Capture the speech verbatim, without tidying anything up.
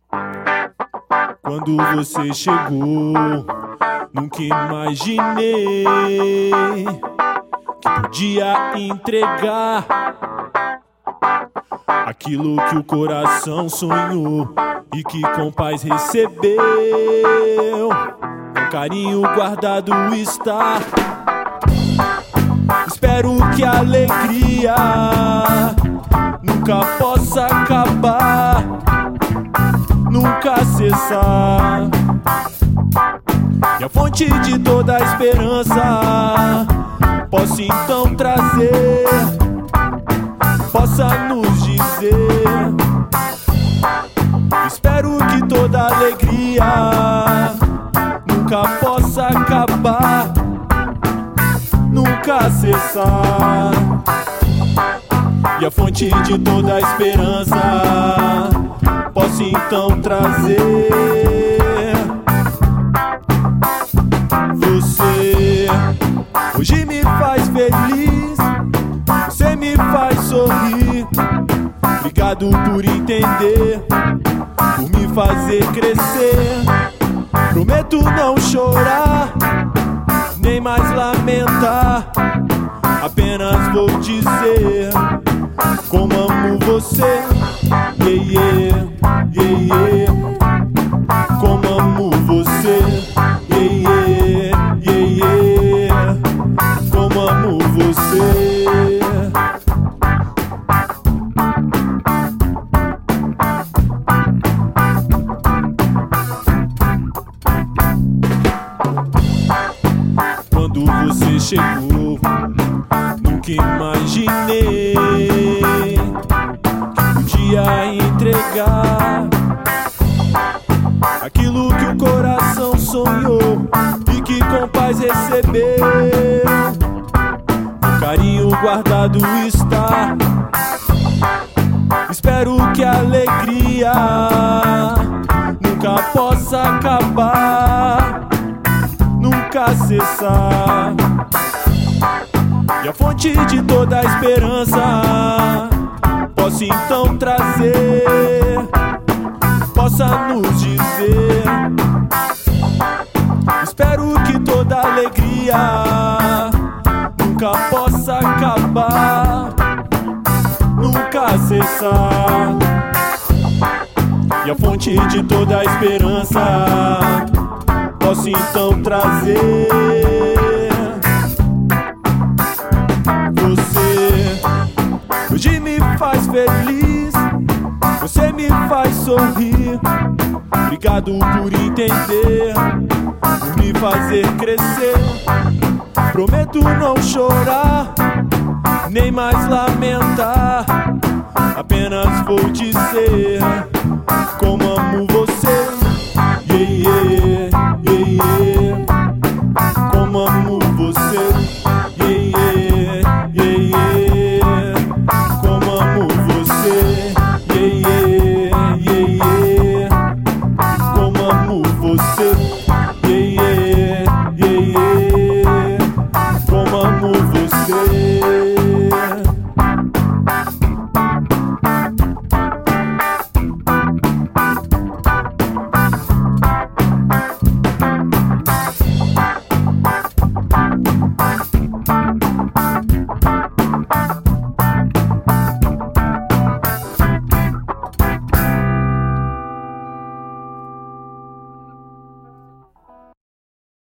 Quando você chegou, nunca imaginei que podia entregar aquilo que o coração sonhou e que com paz recebeu. Com carinho guardado está. Espero que a alegria nunca possa acabar, nunca cessar. E a fonte de toda a esperança possa então trazer, possa nos dizer. Espero que toda alegria nunca possa acabar, nunca cessar. E a fonte de toda a esperança possa então trazer você. Hoje me faz feliz, você me faz sorrir. Obrigado por entender, por me fazer crescer. Prometo não chorar, nem mais lamentar. Apenas vou dizer como amo você. Yeah, yeah, yeah, yeah. Como amo você. Yeah, yeah, yeah, yeah. Como amo você. Quando você chegou, nunca imaginei que podia entregar aquilo que o coração sonhou e que com paz recebeu. Com carinho guardado está. Espero que a alegria nunca possa acabar, nunca cessar. E a fonte de toda a esperança possa então trazer, possa nos dizer. Espero que toda alegria nunca possa acabar, nunca cessar. E a fonte de toda a esperança possa então trazer você. Hoje me faz feliz, você me faz sorrir. Obrigado por entender, por me fazer crescer. Prometo não chorar, nem mais lamentar. Apenas vou dizer como